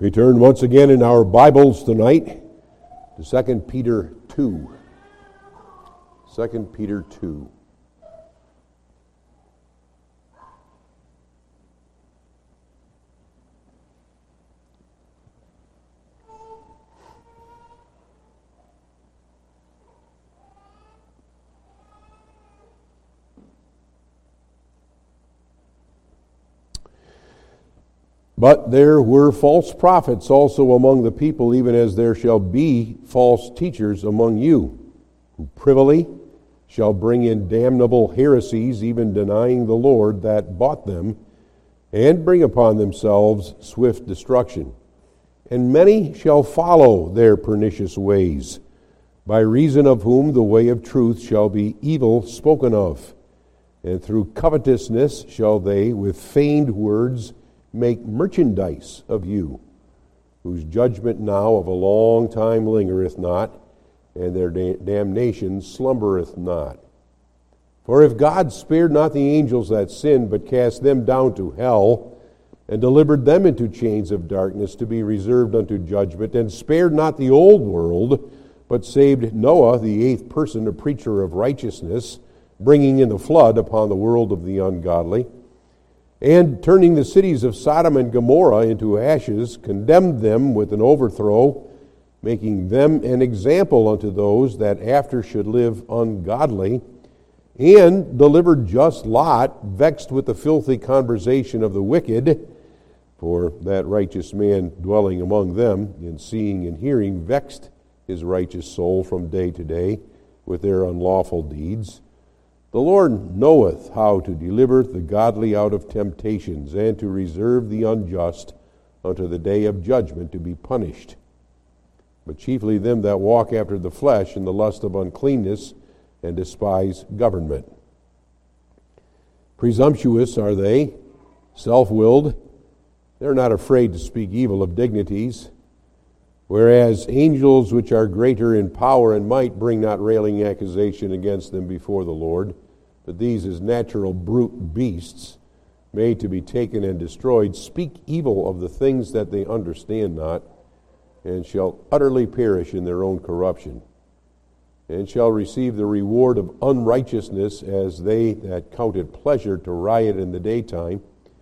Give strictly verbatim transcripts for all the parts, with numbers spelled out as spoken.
We turn once again in our Bibles tonight to Second Peter two. Second Peter two. But there were false prophets also among the people, even as there shall be false teachers among you, who privily shall bring in damnable heresies, even denying the Lord that bought them, and bring upon themselves swift destruction. And many shall follow their pernicious ways, by reason of whom the way of truth shall be evil spoken of. And through covetousness shall they with feigned words make merchandise of you, whose judgment now of a long time lingereth not, and their da- damnation slumbereth not. For if God spared not the angels that sinned, but cast them down to hell, and delivered them into chains of darkness to be reserved unto judgment, and spared not the old world, but saved Noah, the eighth person, a preacher of righteousness, bringing in the flood upon the world of the ungodly, and turning the cities of Sodom and Gomorrah into ashes, condemned them with an overthrow, making them an example unto those that after should live ungodly, and delivered just Lot, vexed with the filthy conversation of the wicked, for that righteous man dwelling among them, in seeing and hearing, vexed his righteous soul from day to day with their unlawful deeds. The Lord knoweth how to deliver the godly out of temptations, and to reserve the unjust unto the day of judgment to be punished. But chiefly them that walk after the flesh in the lust of uncleanness, and despise government. Presumptuous are they, self-willed. They're not afraid to speak evil of dignities. Whereas angels which are greater in power and might bring not railing accusation against them before the Lord, but these as natural brute beasts, made to be taken and destroyed, speak evil of the things that they understand not, and shall utterly perish in their own corruption, and shall receive the reward of unrighteousness as they that count it pleasure to riot in the daytime.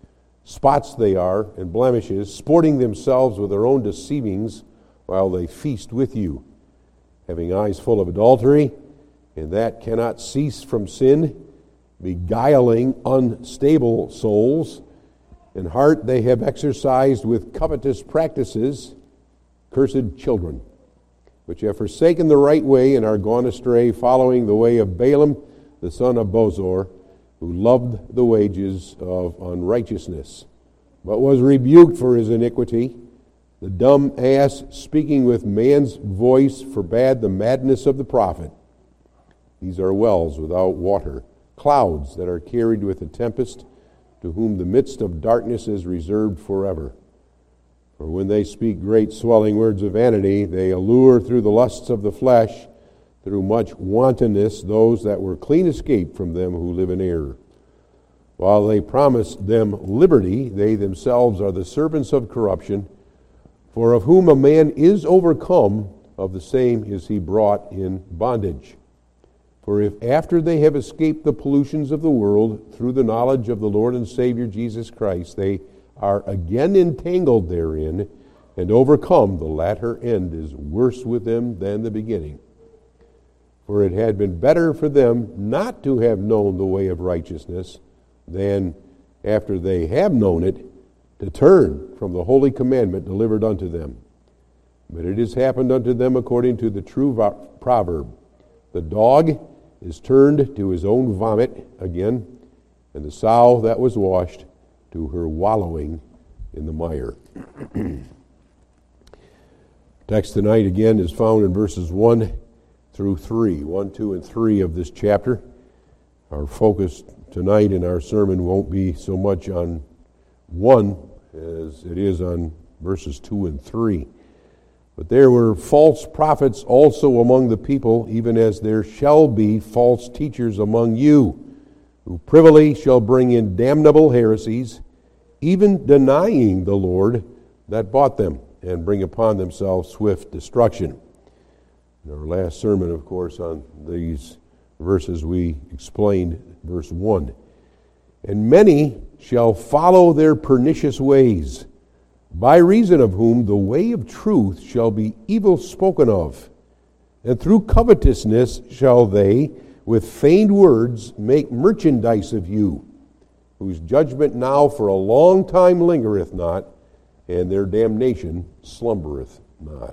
Spots they are, and blemishes, sporting themselves with their own deceivings, while they feast with you, having eyes full of adultery, and that cannot cease from sin, beguiling unstable souls, and heart they have exercised with covetous practices, cursed children, which have forsaken the right way and are gone astray, following the way of Balaam, the son of Bosor, who loved the wages of unrighteousness, but was rebuked for his iniquity. The dumb ass, speaking with man's voice, forbade the madness of the prophet. These are wells without water, clouds that are carried with a tempest, to whom the midst of darkness is reserved forever. For when they speak great swelling words of vanity, they allure through the lusts of the flesh, through much wantonness, those that were clean escaped from them who live in error. While they promise them liberty, they themselves are the servants of corruption. For of whom a man is overcome, of the same is he brought in bondage. For if after they have escaped the pollutions of the world, through the knowledge of the Lord and Savior Jesus Christ, they are again entangled therein, and overcome, the latter end is worse with them than the beginning. For it had been better for them not to have known the way of righteousness, than, after they have known it, to turn from the holy commandment delivered unto them. But it has happened unto them according to the true proverb, the dog is turned to his own vomit again, and the sow that was washed to her wallowing in the mire. Text tonight again is found in verses one through three, one, two, and three of this chapter. Our focus tonight in our sermon won't be so much on one as it is on verses two and three. But there were false prophets also among the people, even as there shall be false teachers among you, who privily shall bring in damnable heresies, even denying the Lord that bought them, and bring upon themselves swift destruction. In our last sermon, of course, on these verses, we explained verse one. And many shall follow their pernicious ways, by reason of whom the way of truth shall be evil spoken of. And through covetousness shall they, with feigned words, make merchandise of you, whose judgment now for a long time lingereth not, and their damnation slumbereth not.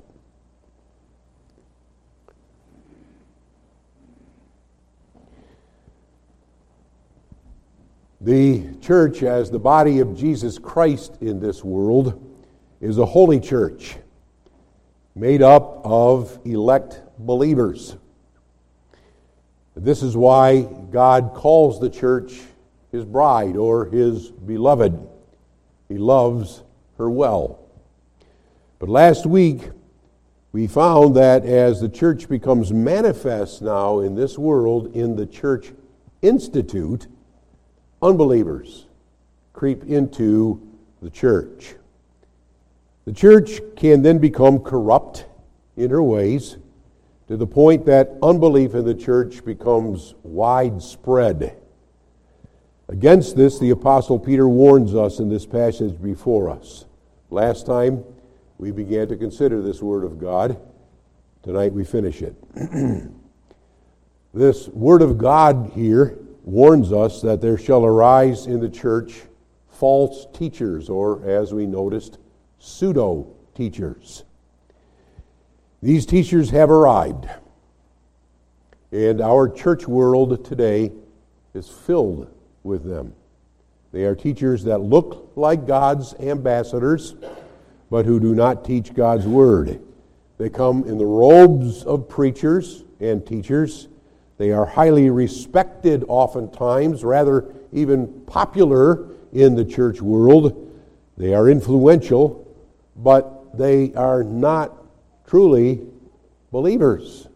The church, as the body of Jesus Christ in this world, is a holy church made up of elect believers. This is why God calls the church His bride or His beloved. He loves her well. But last week, we found that as the church becomes manifest now in this world in the church institute, unbelievers creep into the church. The church can then become corrupt in her ways to the point that unbelief in the church becomes widespread. Against this, the Apostle Peter warns us in this passage before us. Last time, we began to consider this Word of God. Tonight, we finish it. This Word of God here warns us that there shall arise in the church false teachers, or as we noticed, pseudo-teachers. These teachers have arrived, and our church world today is filled with them. They are teachers that look like God's ambassadors, but who do not teach God's Word. They come in the robes of preachers and teachers. They are highly respected oftentimes, rather even popular in the church world. They are influential, but they are not truly believers.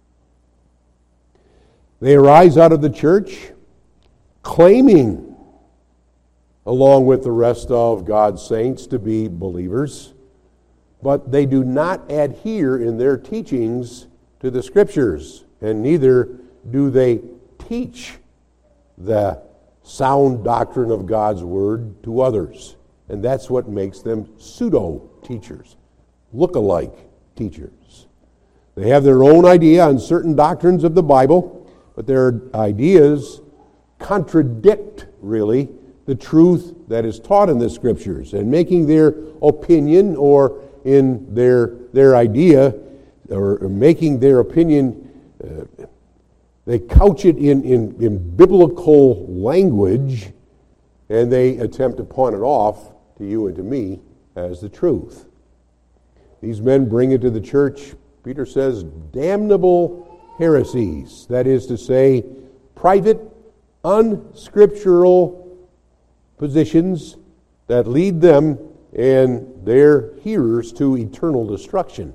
They arise out of the church claiming, along with the rest of God's saints, to be believers, but they do not adhere in their teachings to the Scriptures, and neither do they teach the sound doctrine of God's Word to others. And that's what makes them pseudo-teachers, look-alike teachers. They have their own idea on certain doctrines of the Bible, but their ideas contradict, really, the truth that is taught in the Scriptures, and making their opinion or in their their idea, or making their opinion, uh, they couch it in, in, in biblical language, and they attempt to pawn it off to you and to me as the truth. These men bring into the church, Peter says, damnable heresies. That is to say, private, unscriptural positions that lead them and their hearers to eternal destruction.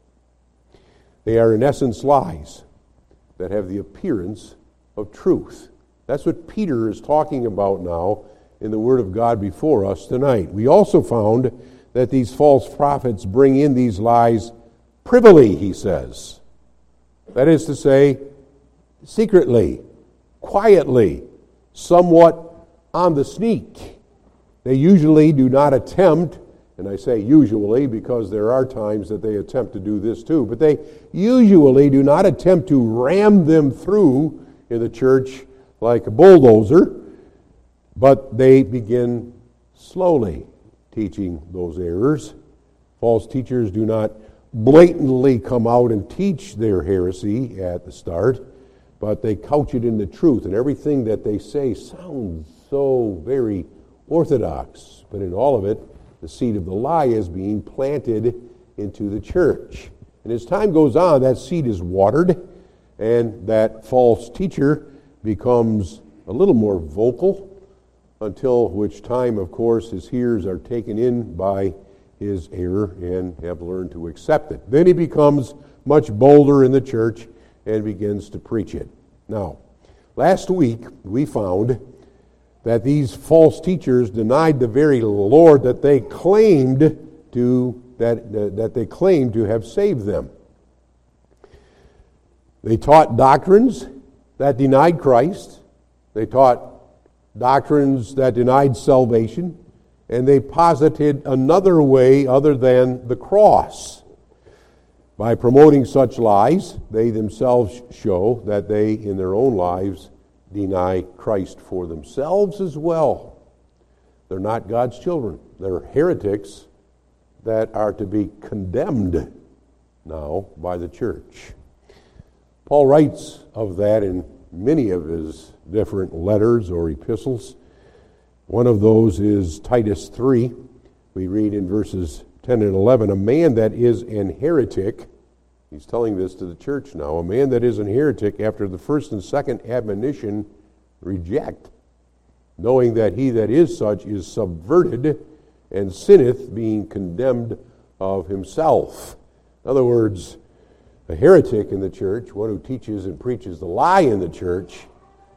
They are in essence lies that have the appearance of truth. That's what Peter is talking about now in the Word of God before us tonight. We also found that these false prophets bring in these lies privily, he says. That is to say, secretly, quietly, somewhat on the sneak. They usually do not attempt, and I say usually because there are times that they attempt to do this too, but they usually do not attempt to ram them through in the church like a bulldozer, but they begin slowly teaching those errors. False teachers do not blatantly come out and teach their heresy at the start, but they couch it in the truth, and everything that they say sounds so very orthodox, but in all of it, the seed of the lie is being planted into the church. And as time goes on, that seed is watered, and that false teacher becomes a little more vocal, until which time, of course, his hearers are taken in by his error and have learned to accept it. Then he becomes much bolder in the church and begins to preach it. Now, last week we found that these false teachers denied the very Lord that they claimed to that, that, that they claimed to have saved them. They taught doctrines that denied Christ. They taught doctrines that denied salvation. And they posited another way other than the cross. By promoting such lies, they themselves show that they, in their own lives, deny Christ for themselves as well. They're not God's children. They're heretics that are to be condemned now by the church. Paul writes of that in many of his different letters or epistles. One of those is Titus three. We read in verses ten and eleven, a man that is an heretic, he's telling this to the church now, a man that is an heretic after the first and second admonition reject, knowing that he that is such is subverted and sinneth, being condemned of himself. In other words, a heretic in the church, one who teaches and preaches the lie in the church,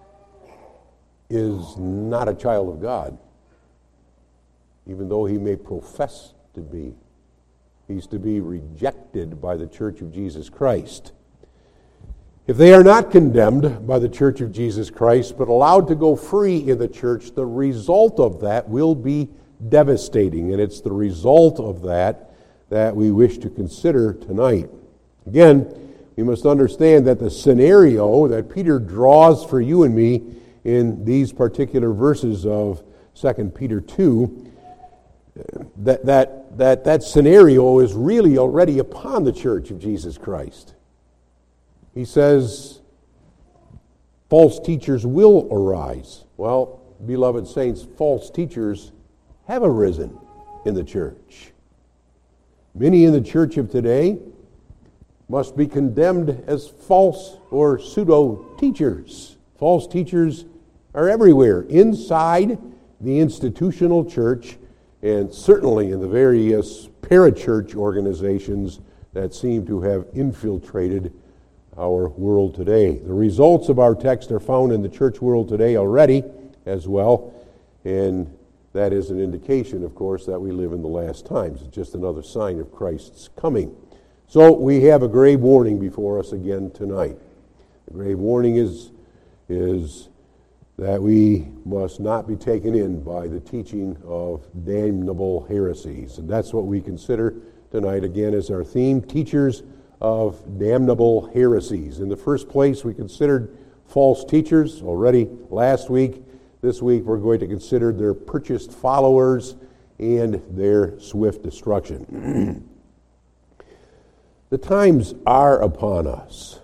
is not a child of God, even though he may profess to be. He's to be rejected by the Church of Jesus Christ. If they are not condemned by the Church of Jesus Christ, but allowed to go free in the church, the result of that will be devastating, and it's the result of that that we wish to consider tonight. Again, we must understand that the scenario that Peter draws for you and me in these particular verses of Second Peter two, that, that, that, that scenario is really already upon the Church of Jesus Christ. He says, false teachers will arise. Well, beloved saints, false teachers have arisen in the church. Many in the church of today must be condemned as false or pseudo-teachers. False teachers are everywhere, inside the institutional church, and certainly in the various parachurch organizations that seem to have infiltrated our world today. The results of our text are found in the church world today already as well, and that is an indication, of course, that we live in the last times. It's just another sign of Christ's coming. So we have a grave warning before us again tonight. The grave warning is, is that we must not be taken in by the teaching of damnable heresies. And that's what we consider tonight again as our theme, teachers of damnable heresies. In the first place, we considered false teachers already last week. This week, we're going to consider their purchased followers and their swift destruction. The times are upon us.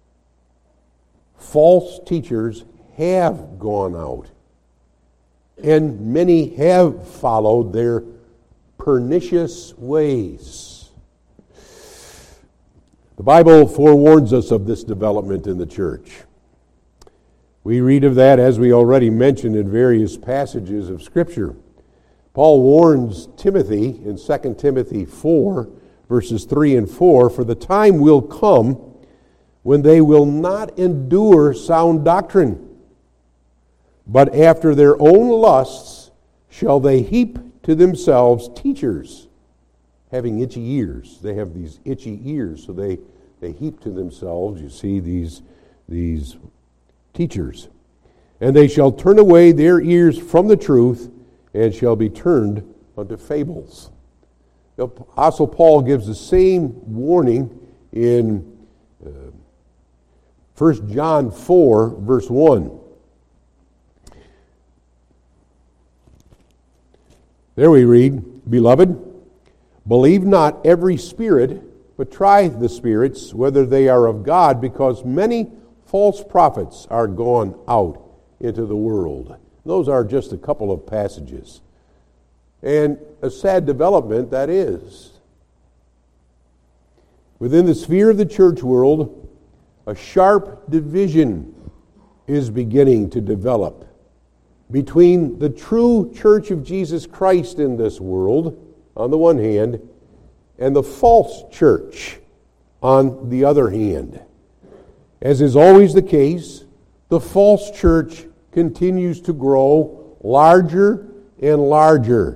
False teachers have gone out, and many have followed their pernicious ways. The Bible forewarns us of this development in the church. We read of that, as we already mentioned, in various passages of Scripture. Paul warns Timothy in Second Timothy four, verses three and four, for the time will come when they will not endure sound doctrine, but after their own lusts shall they heap to themselves teachers, having itchy ears. They have these itchy ears, so they, they heap to themselves, you see, these, these teachers. And they shall turn away their ears from the truth, and shall be turned unto fables. The Apostle Paul gives the same warning in uh, First John four, verse one. There we read, Beloved, believe not every spirit, but try the spirits, whether they are of God, because many false prophets are gone out into the world. Those are just a couple of passages. And a sad development that is. Within the sphere of the church world, a sharp division is beginning to develop between the true church of Jesus Christ in this world, on the one hand, and the false church on the other hand. As is always the case, the false church continues to grow larger and larger,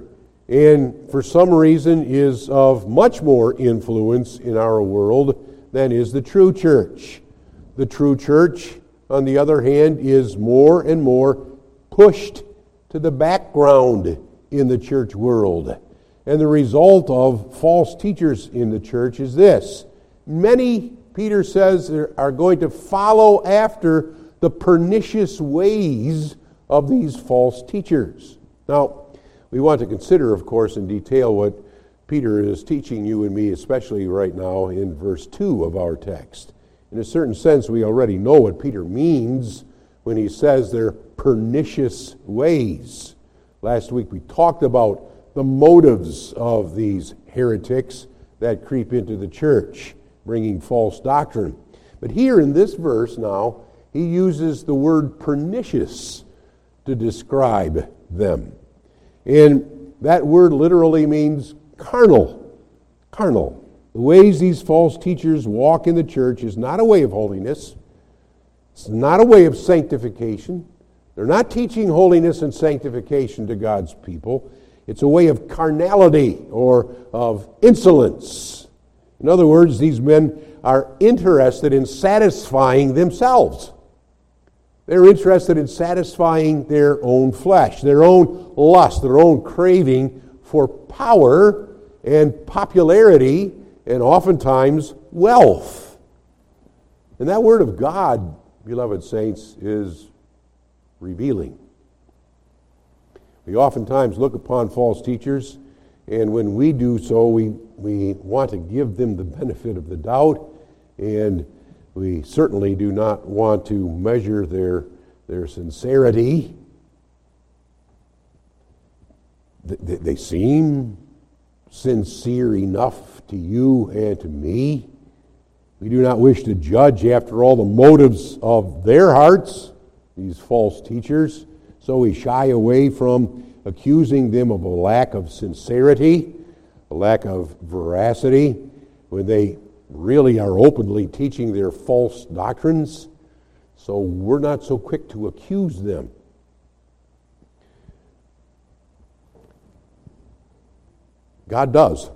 and for some reason is of much more influence in our world than is the true church. The true church, on the other hand, is more and more pushed to the background in the church world. And the result of false teachers in the church is this. Many, Peter says, are going to follow after the pernicious ways of these false teachers. Now, we want to consider, of course, in detail what Peter is teaching you and me, especially right now in verse two of our text. In a certain sense, we already know what Peter means when he says they're pernicious ways. Last week we talked about the motives of these heretics that creep into the church, bringing false doctrine. But here in this verse now, he uses the word pernicious to describe them. And that word literally means carnal. Carnal. The ways these false teachers walk in the church is not a way of holiness. It's not a way of sanctification. They're not teaching holiness and sanctification to God's people. It's a way of carnality or of insolence. In other words, these men are interested in satisfying themselves. They're interested in satisfying their own flesh, their own lust, their own craving for power and popularity and oftentimes wealth. And that word of God, beloved saints, is revealing. We oftentimes look upon false teachers, and when we do so, we, we want to give them the benefit of the doubt, and we certainly do not want to measure their, their sincerity. They, they seem sincere enough to you and to me. We do not wish to judge, after all, the motives of their hearts, these false teachers, so we shy away from accusing them of a lack of sincerity, a lack of veracity, when they really are openly teaching their false doctrines. So we're not so quick to accuse them. God does.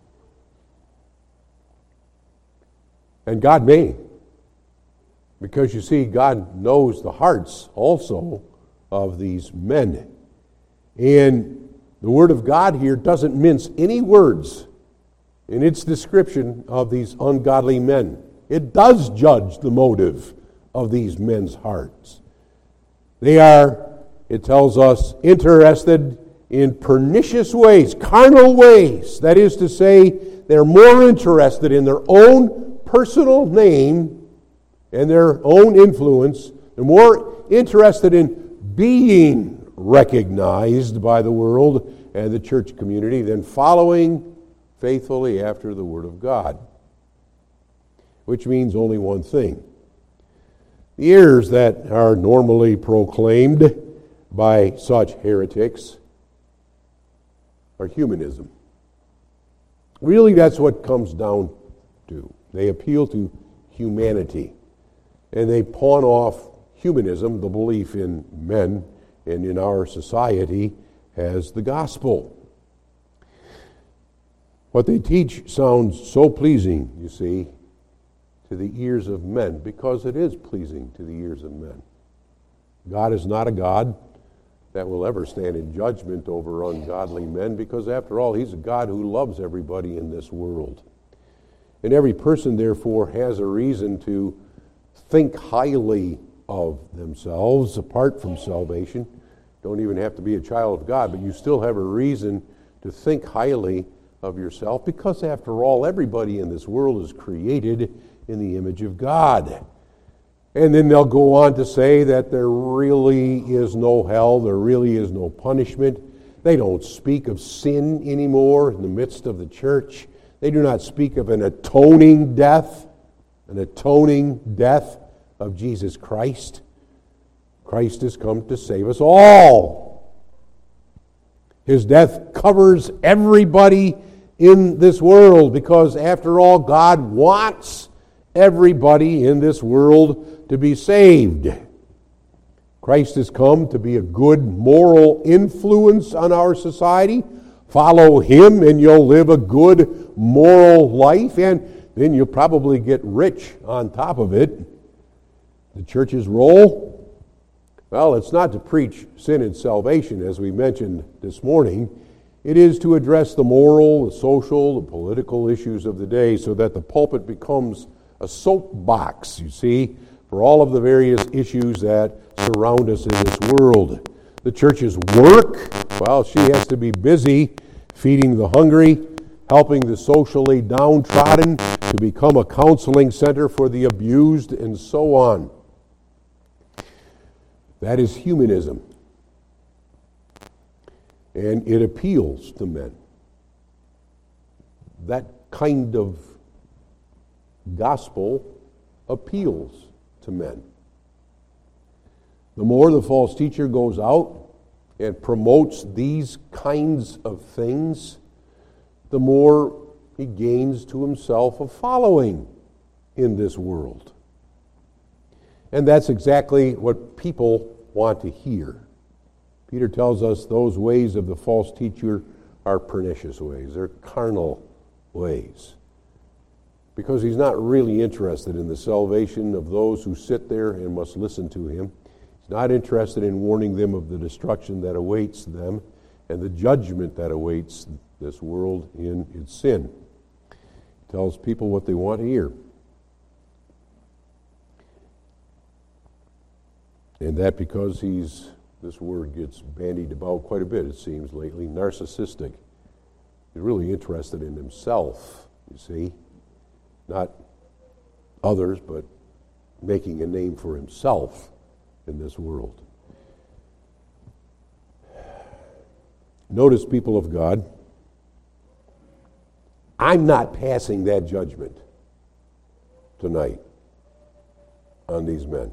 And God may. Because you see, God knows the hearts also of these men. And the Word of God here doesn't mince any words in its description of these ungodly men. It does judge the motive of these men's hearts. They are, it tells us, interested in pernicious ways, carnal ways. That is to say, they're more interested in their own personal name and their own influence. They're more interested in being recognized by the world and the church community than following faithfully after the Word of God. Which means only one thing. The errors that are normally proclaimed by such heretics are humanism. Really, that's what comes down to. They appeal to humanity, and they pawn off humanism, the belief in men and in our society, as the gospel. What they teach sounds so pleasing, you see, to the ears of men, because it is pleasing to the ears of men. God is not a God that will ever stand in judgment over ungodly men, because after all, He's a God who loves everybody in this world. And every person, therefore, has a reason to think highly of themselves apart from salvation. Don't even have to be a child of God, but you still have a reason to think highly of yourself, because after all, everybody in this world is created in the image of God. And then they'll go on to say that there really is no hell, there really is no punishment. They don't speak of sin anymore in the midst of the church. They do not speak of an atoning death, an atoning death of Jesus Christ. Christ has come to save us all. His death covers everybody in this world, because after all, God wants everybody in this world to be saved. Christ has come to be a good moral influence on our society, follow him and you'll live a good moral life, and then you'll probably get rich on top of it. The church's role? Well, it's not to preach sin and salvation, as we mentioned this morning. It is to address the moral, the social, the political issues of the day so that the pulpit becomes a soapbox, you see, for all of the various issues that surround us in this world. The church's work, well, she has to be busy feeding the hungry, helping the socially downtrodden to become a counseling center for the abused, and so on. That is humanism. And it appeals to men. That kind of gospel appeals to men. The more the false teacher goes out and promotes these kinds of things, the more he gains to himself a following in this world. And that's exactly what people want to hear. Peter tells us those ways of the false teacher are pernicious ways. They're carnal ways. Because he's not really interested in the salvation of those who sit there and must listen to him. He's not interested in warning them of the destruction that awaits them and the judgment that awaits this world in its sin. He tells people what they want to hear. And that because he's, this word gets bandied about quite a bit, it seems, lately, narcissistic. He's really interested in himself, you see. Not others, but making a name for himself in this world. Notice, people of God, I'm not passing that judgment tonight on these men.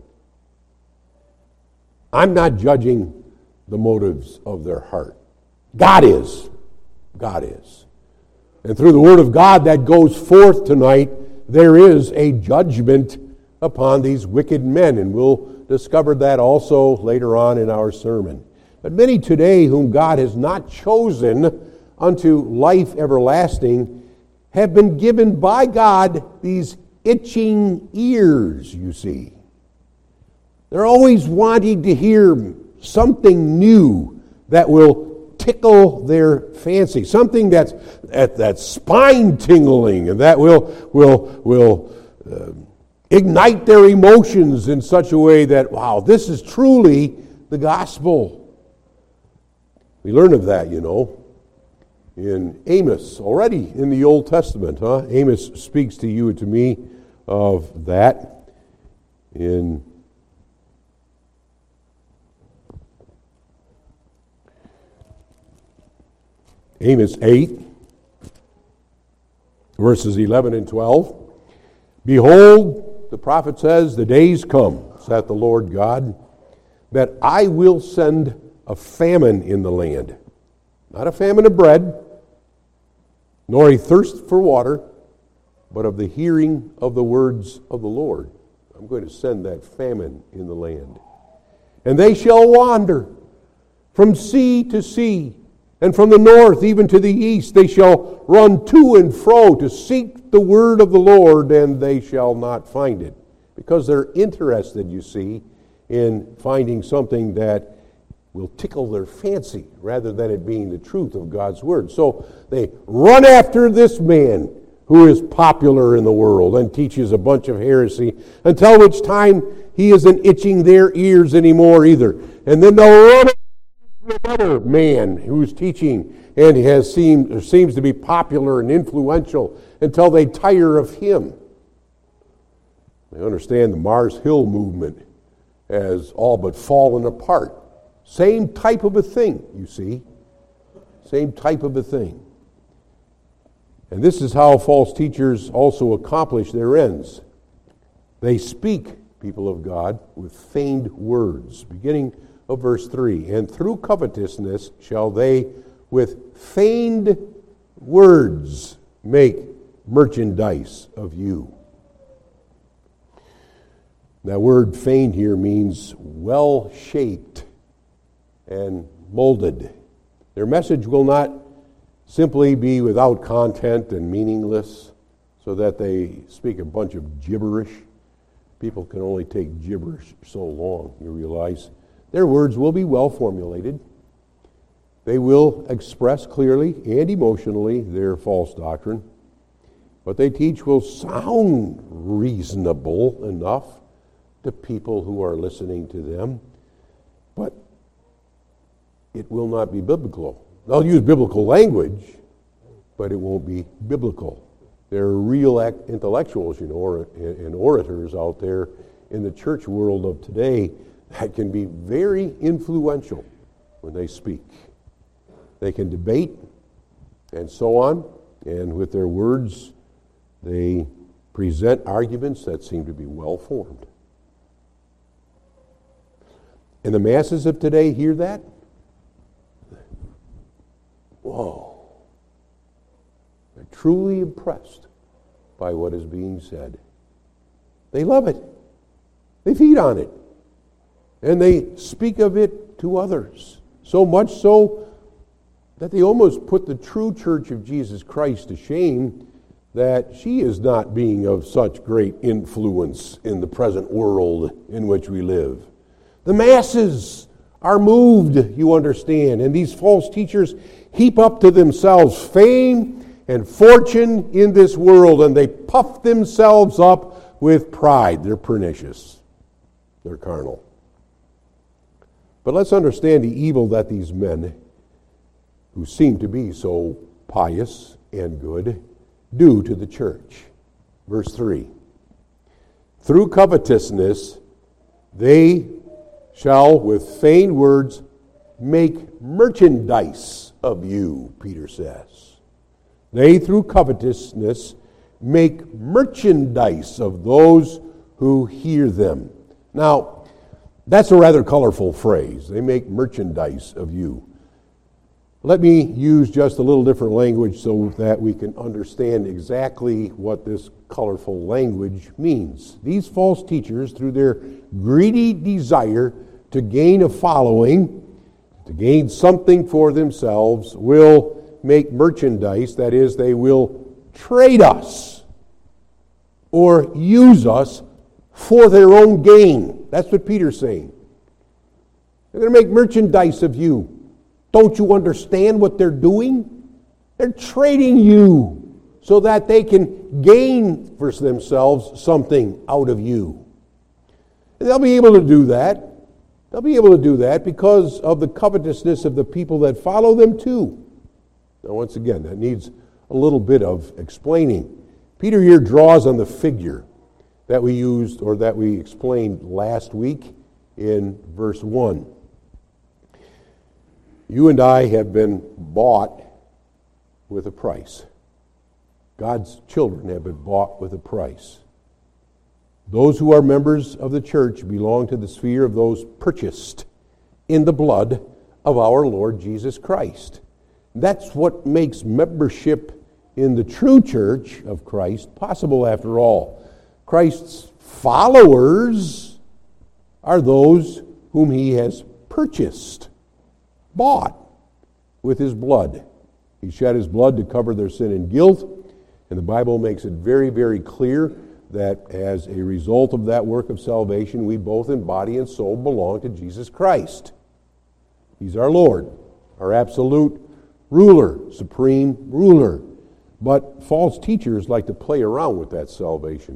I'm not judging the motives of their heart. God is. God is. And through the Word of God that goes forth tonight, there is a judgment upon these wicked men, and we'll discover that also later on in our sermon. But many today whom God has not chosen unto life everlasting have been given by God these itching ears, you see. They're always wanting to hear something new that will tickle their fancy, something that's that's spine-tingling and that will will will uh, ignite their emotions in such a way that, wow, this is truly the gospel. We learn of that, you know, in Amos, already in the Old Testament. Huh? Amos speaks to you and to me of that in Amos eight, verses eleven and twelve. Behold, the prophet says, the days come, saith the Lord God, that I will send a famine in the land. Not a famine of bread, nor a thirst for water, but of the hearing of the words of the Lord. I'm going to send that famine in the land. And they shall wander from sea to sea, and from the north even to the east. They shall run to and fro to seek the word of the Lord, and they shall not find it. Because they're interested, you see, in finding something that will tickle their fancy rather than it being the truth of God's word. So they run after this man who is popular in the world and teaches a bunch of heresy, until which time he isn't itching their ears anymore either. And then they'll run another man who's teaching and has seemed or seems to be popular and influential until they tire of him. They understand the Mars Hill movement has all but fallen apart. Same type of a thing, you see. Same type of a thing. And this is how false teachers also accomplish their ends. They speak, people of God, with feigned words, beginning of verse three. And through covetousness shall they with feigned words make merchandise of you. That word feigned here means well-shaped and molded. Their message will not simply be without content and meaningless, so that they speak a bunch of gibberish. People can only take gibberish so long, you realize. Their words will be well formulated. They will express clearly and emotionally their false doctrine. What they teach will sound reasonable enough to people who are listening to them, but it will not be biblical. They'll use biblical language, but it won't be biblical. There are real intellectuals, you know, or, and orators out there in the church world of today that can be very influential when they speak. They can debate and so on, and with their words, they present arguments that seem to be well formed. And the masses of today hear that? Whoa. They're truly impressed by what is being said. They love it. They feed on it. And they speak of it to others. So much so that they almost put the true church of Jesus Christ to shame, that she is not being of such great influence in the present world in which we live. The masses are moved, you understand, and these false teachers heap up to themselves fame and fortune in this world, and they puff themselves up with pride. They're pernicious. They're carnal. But let's understand the evil that these men, who seem to be so pious and good, do to the church. Verse three. Through covetousness they shall with feigned words make merchandise of you, Peter says. They through covetousness make merchandise of those who hear them. Now, that's a rather colorful phrase. They make merchandise of you. Let me use just a little different language so that we can understand exactly what this colorful language means. These false teachers, through their greedy desire to gain a following, to gain something for themselves, will make merchandise. That is, they will trade us or use us for their own gain. That's what Peter's saying. They're going to make merchandise of you. Don't you understand what they're doing? They're trading you so that they can gain for themselves something out of you. And they'll be able to do that. They'll be able to do that because of the covetousness of the people that follow them too. Now, once again, that needs a little bit of explaining. Peter here draws on the figure that we used or that we explained last week in verse one. You and I have been bought with a price. God's children have been bought with a price. Those who are members of the church belong to the sphere of those purchased in the blood of our Lord Jesus Christ. That's what makes membership in the true church of Christ possible, after all. Christ's followers are those whom he has purchased, bought with his blood. He shed his blood to cover their sin and guilt, and the Bible makes it very, very clear that as a result of that work of salvation, we both in body and soul belong to Jesus Christ. He's our Lord, our absolute ruler, supreme ruler. But false teachers like to play around with that salvation.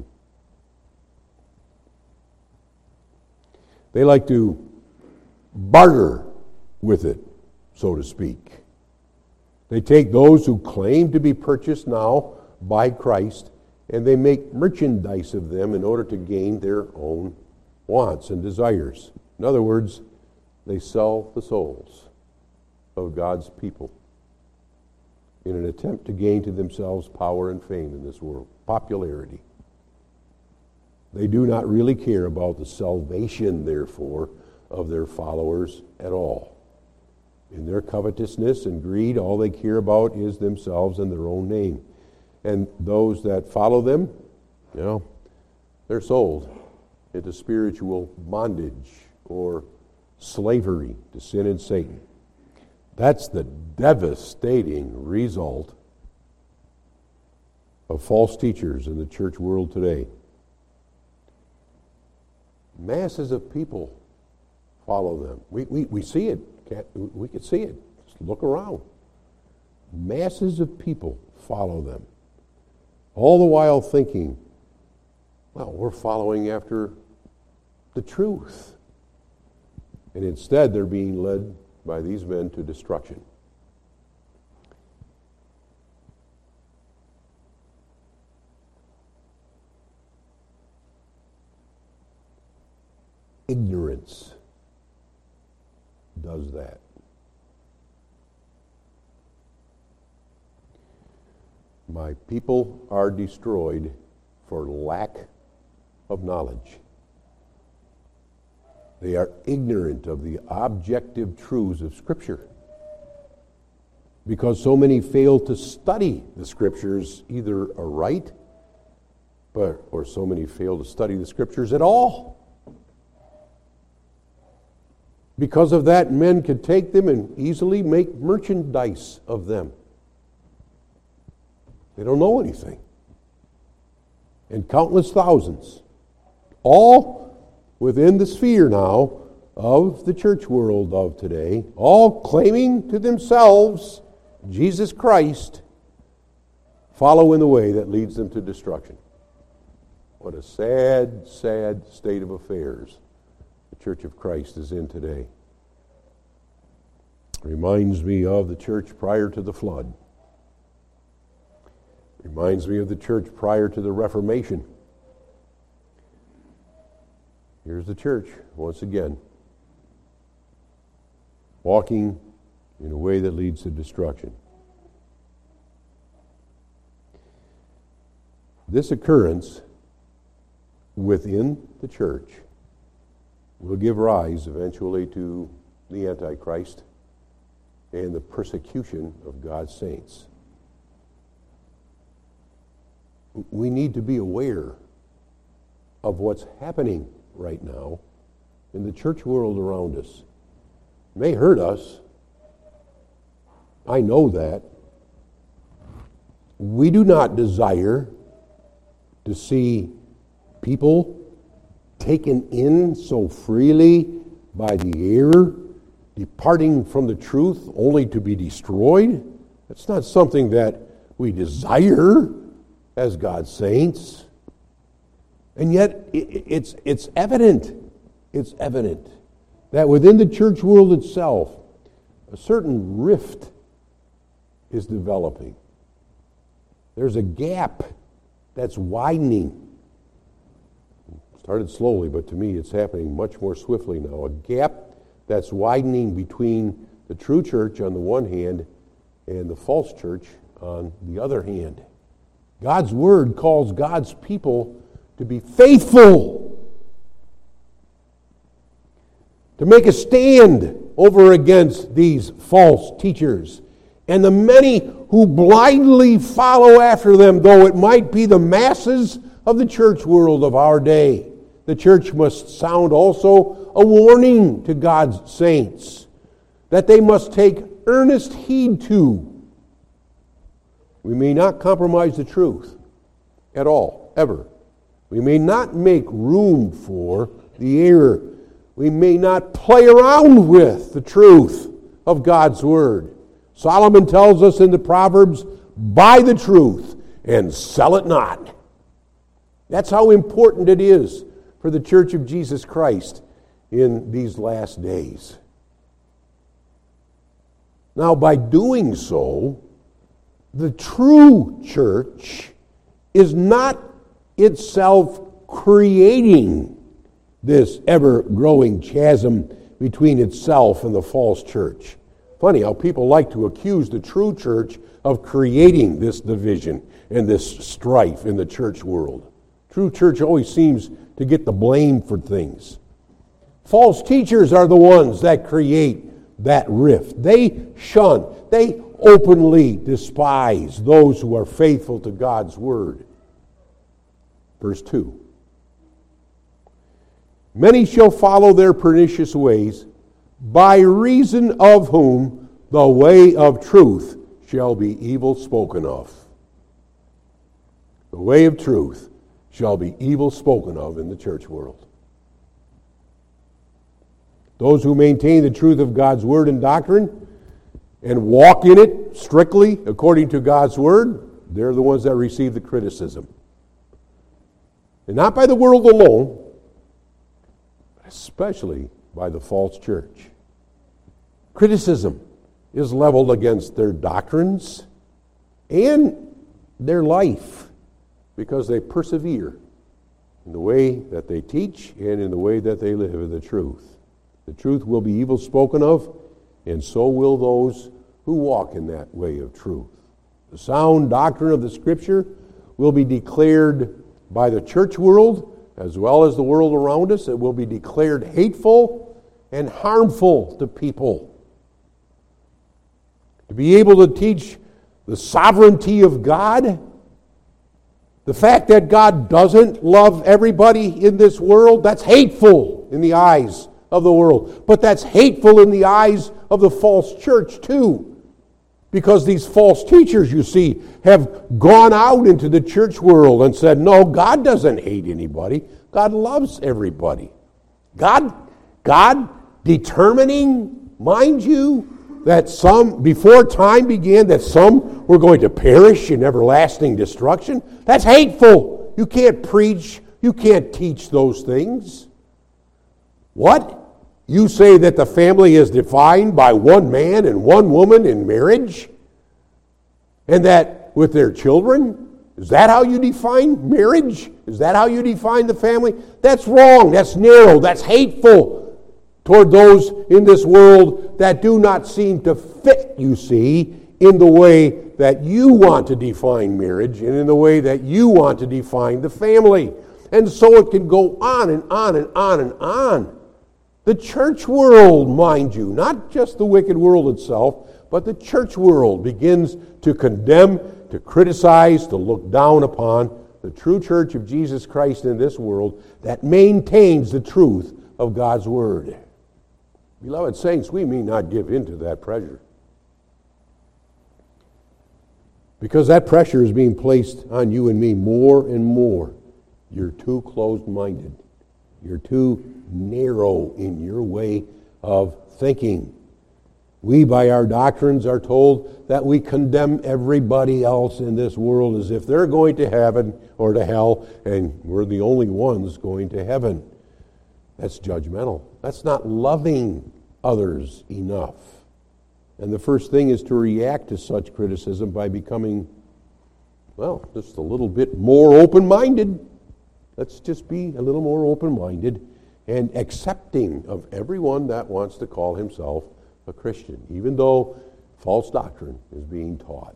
They like to barter with it, so to speak. They take those who claim to be purchased now by Christ, and they make merchandise of them in order to gain their own wants and desires. In other words, they sell the souls of God's people in an attempt to gain to themselves power and fame in this world, popularity. They do not really care about the salvation, therefore, of their followers at all. In their covetousness and greed, all they care about is themselves and their own name. And those that follow them, you know, they're sold into spiritual bondage or slavery to sin and Satan. That's the devastating result of false teachers in the church world today. Masses of people follow them. We, we, we see it. We can see it. Just look around. Masses of people follow them. All the while thinking, well, we're following after the truth. And instead, they're being led by these men to destruction. Ignorance does that. My people are destroyed for lack of knowledge. They are ignorant of the objective truths of Scripture. Because so many fail to study the Scriptures either aright, but or so many fail to study the Scriptures at all. Because of that, men could take them and easily make merchandise of them. They don't know anything. And countless thousands, all within the sphere now of the church world of today, all claiming to themselves Jesus Christ, follow in the way that leads them to destruction. What a sad, sad state of affairs the Church of Christ is in today. Reminds me of the church prior to the flood. Reminds me of the church prior to the Reformation. Here's the church, once again, walking in a way that leads to destruction. This occurrence within the church will give rise eventually to the Antichrist and the persecution of God's saints. We need to be aware of what's happening right now in the church world around us. It may hurt us. I know that. We do not desire to see people taken in so freely by the error, departing from the truth only to be destroyed. That's not something that we desire as God's saints. And yet it's, it's evident, it's evident that within the church world itself, a certain rift is developing. There's a gap that's widening. It started slowly, but to me it's happening much more swiftly now. A gap that's widening between the true church on the one hand and the false church on the other hand. God's word calls God's people to be faithful, to make a stand over against these false teachers and the many who blindly follow after them, though it might be the masses of the church world of our day. The church must sound also a warning to God's saints that they must take earnest heed to. We may not compromise the truth at all, ever. We may not make room for the error. We may not play around with the truth of God's word. Solomon tells us in the Proverbs, buy the truth and sell it not. That's how important it is for the Church of Jesus Christ in these last days. Now, by doing so, the true church is not itself creating this ever-growing chasm between itself and the false church. Funny how people like to accuse the true church of creating this division and this strife in the church world. True church always seems to get the blame for things. False teachers are the ones that create that rift. They shun, they openly despise those who are faithful to God's word. Verse two. Many shall follow their pernicious ways, by reason of whom the way of truth shall be evil spoken of. The way of truth shall be evil spoken of in the church world. Those who maintain the truth of God's word and doctrine and walk in it strictly according to God's word, they're the ones that receive the criticism. And not by the world alone, but especially by the false church. Criticism is leveled against their doctrines and their life because they persevere in the way that they teach and in the way that they live in the truth. The truth will be evil spoken of, and so will those who walk in that way of truth. The sound doctrine of the Scripture will be declared by the church world as well as the world around us. It will be declared hateful and harmful to people. To be able to teach the sovereignty of God, the fact that God doesn't love everybody in this world, that's hateful in the eyes of the world. But that's hateful in the eyes of the false church too. Because these false teachers, you see, have gone out into the church world and said, no, God doesn't hate anybody. God loves everybody. God, God determining, mind you, that some, before time began, that some were going to perish in everlasting destruction. That's hateful. You can't preach, you can't teach those things. What? You say that the family is defined by one man and one woman in marriage? And that with their children? Is that how you define marriage? Is that how you define the family? That's wrong. That's narrow. That's hateful toward those in this world that do not seem to fit, you see, in the way that you want to define marriage and in the way that you want to define the family. And so it can go on and on and on and on. The church world, mind you, not just the wicked world itself, but the church world begins to condemn, to criticize, to look down upon the true church of Jesus Christ in this world that maintains the truth of God's word. Beloved saints, we may not give in to that pressure. Because that pressure is being placed on you and me more and more. You're too closed-minded. You're too narrow in your way of thinking. We, by our doctrines, are told that we condemn everybody else in this world as if they're going to heaven or to hell, and we're the only ones going to heaven. That's judgmental. That's not loving others enough. And the first thing is to react to such criticism by becoming, well, just a little bit more open-minded. Let's just be a little more open-minded and accepting of everyone that wants to call himself a Christian, even though false doctrine is being taught.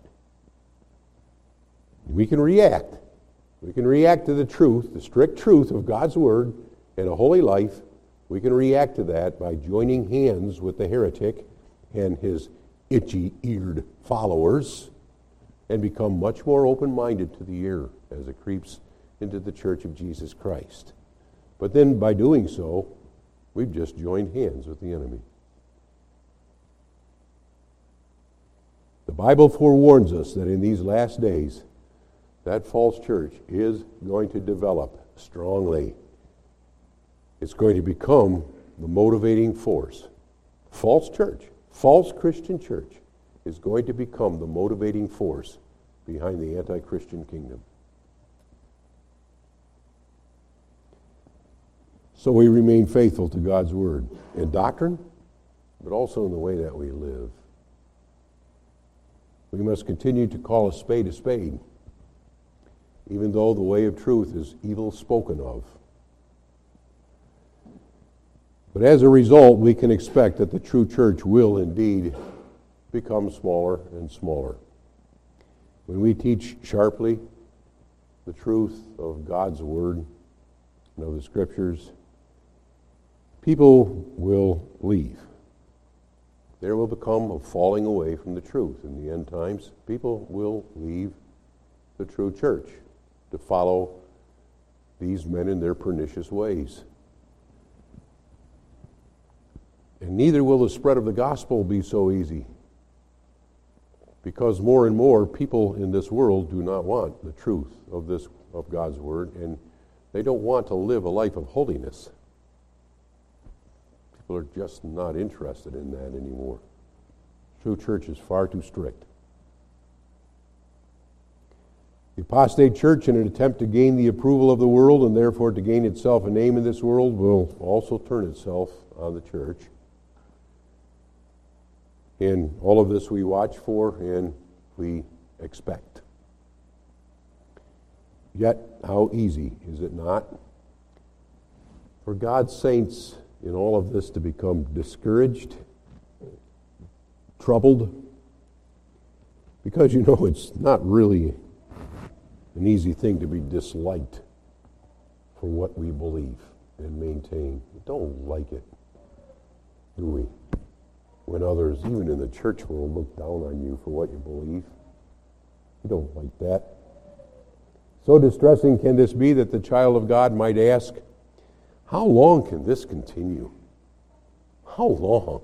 We can react. We can react to the truth, the strict truth of God's word and a holy life. We can react to that by joining hands with the heretic and his itchy-eared followers and become much more open-minded to the error as it creeps into the church of Jesus Christ. But then by doing so, we've just joined hands with the enemy. The Bible forewarns us that in these last days, that false church is going to develop strongly. It's going to become the motivating force. False church, false Christian church is going to become the motivating force behind the anti-Christian kingdom. So we remain faithful to God's word in doctrine, but also in the way that we live. We must continue to call a spade a spade, even though the way of truth is evil spoken of. But as a result, we can expect that the true church will indeed become smaller and smaller. When we teach sharply the truth of God's word and of the Scriptures, people will leave. There will become a falling away from the truth in the end times. People will leave the true church to follow these men in their pernicious ways. And neither will the spread of the gospel be so easy because more and more people in this world do not want the truth of this of God's Word, and they don't want to live a life of holiness. People are just not interested in that anymore. True church is far too strict. The apostate church, in an attempt to gain the approval of the world and therefore to gain itself a name in this world, will also turn itself on the church. And all of this we watch for and we expect. Yet, how easy is it not for God's saints in all of this to become discouraged, troubled? Because, you know, it's not really an easy thing to be disliked for what we believe and maintain. We don't like it, do we? When others, even in the church world, look down on you for what you believe. We don't like that. So distressing can this be that the child of God might ask, how long can this continue? How long?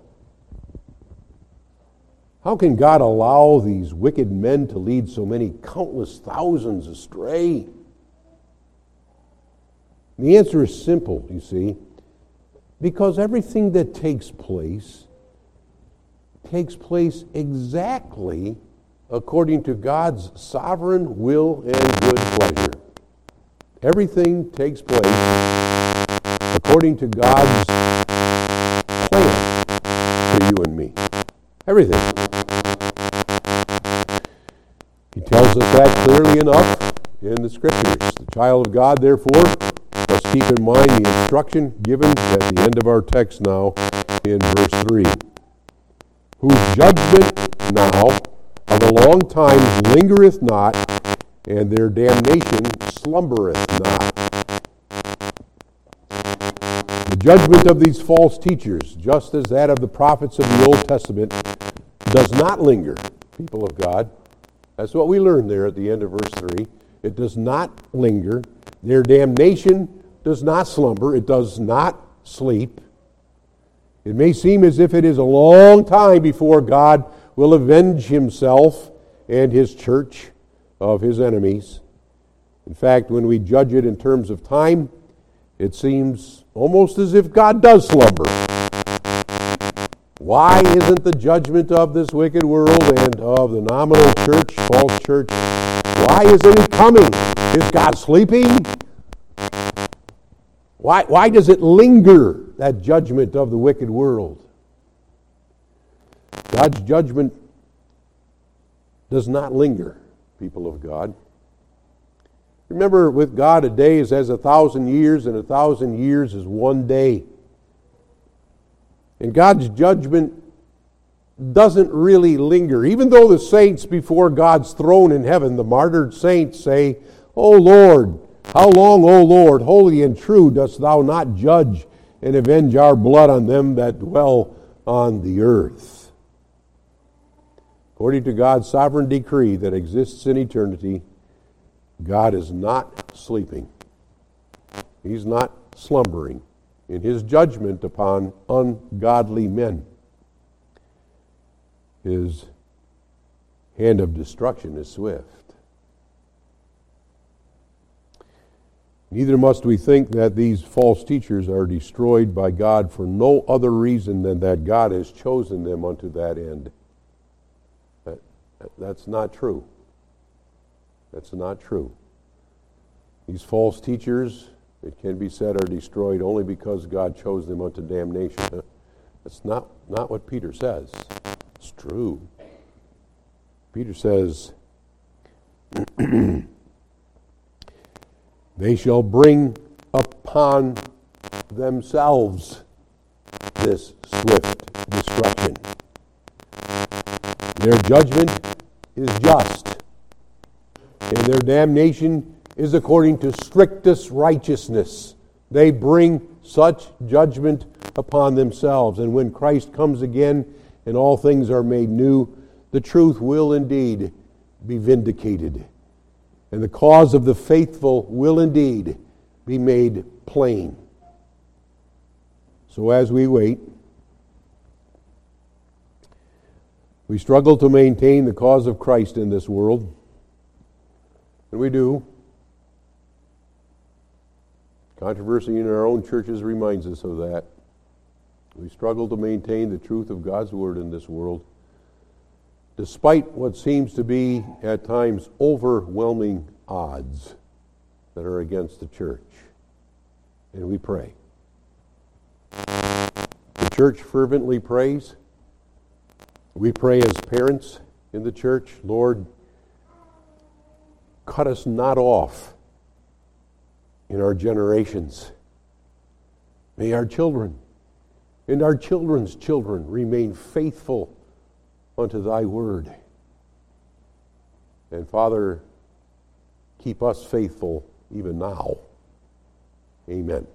How can God allow these wicked men to lead so many countless thousands astray? The answer is simple, you see, because everything that takes place takes place exactly according to God's sovereign will and good pleasure. Everything takes place according to God's plan for you and me. Everything. He tells us that clearly enough in the Scriptures. The child of God, therefore, must keep in mind the instruction given at the end of our text now in verse three. Whose judgment now of a long time lingereth not, and their damnation slumbereth not. The judgment of these false teachers, just as that of the prophets of the Old Testament, does not linger, people of God. That's what we learn there at the end of verse three. It does not linger. Their damnation does not slumber. It does not sleep. It may seem as if it is a long time before God will avenge himself and his church of his enemies. In fact, when we judge it in terms of time, it seems almost as if God does slumber. Why isn't the judgment of this wicked world and of the nominal church, false church, why isn't it coming? Is God sleeping? Why, why does it linger, that judgment of the wicked world? God's judgment does not linger, people of God. Remember, with God, a day is as a thousand years, and a thousand years is one day. And God's judgment doesn't really linger. Even though the saints before God's throne in heaven, the martyred saints, say, O Lord, how long, O Lord, holy and true, dost thou not judge and avenge our blood on them that dwell on the earth? According to God's sovereign decree that exists in eternity, God is not sleeping. He's not slumbering in his judgment upon ungodly men. His hand of destruction is swift. Neither must we think that these false teachers are destroyed by God for no other reason than that God has chosen them unto that end. That, that's not true. That's not true. These false teachers, it can be said, are destroyed only because God chose them unto damnation. That's not, not what Peter says. It's true. Peter says, they shall bring upon themselves this swift destruction. Their judgment is just, and their damnation is according to strictest righteousness. They bring such judgment upon themselves. And when Christ comes again and all things are made new, the truth will indeed be vindicated. And the cause of the faithful will indeed be made plain. So as we wait, We struggle to maintain the cause of Christ in this world, and we do. Controversy in our own churches reminds us of that. We struggle to maintain the truth of God's Word in this world, despite what seems to be, at times, overwhelming odds that are against the church. And we pray. The church fervently prays. We pray as parents in the church, Lord, cut us not off in our generations. May our children and our children's children remain faithful unto thy word. And Father, keep us faithful even now. Amen.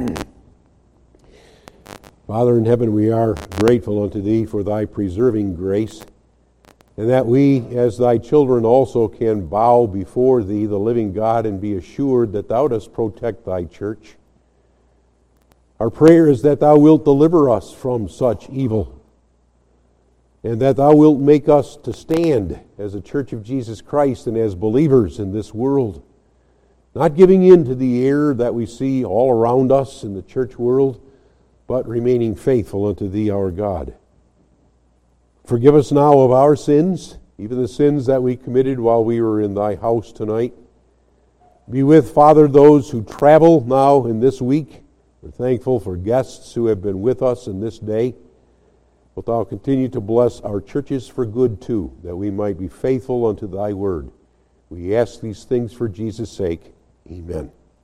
Father in heaven, we are grateful unto thee for thy preserving grace, and that we, as thy children, also can bow before thee, the living God, and be assured that thou dost protect thy church. Our prayer is that thou wilt deliver us from such evil, and that thou wilt make us to stand as a church of Jesus Christ and as believers in this world, not giving in to the error that we see all around us in the church world, but remaining faithful unto thee, our God. Forgive us now of our sins, even the sins that we committed while we were in thy house tonight. Be with, Father, those who travel now in this week. We're thankful for guests who have been with us in this day. Wilt thou continue to bless our churches for good too, that we might be faithful unto thy word. We ask these things for Jesus' sake. Amen.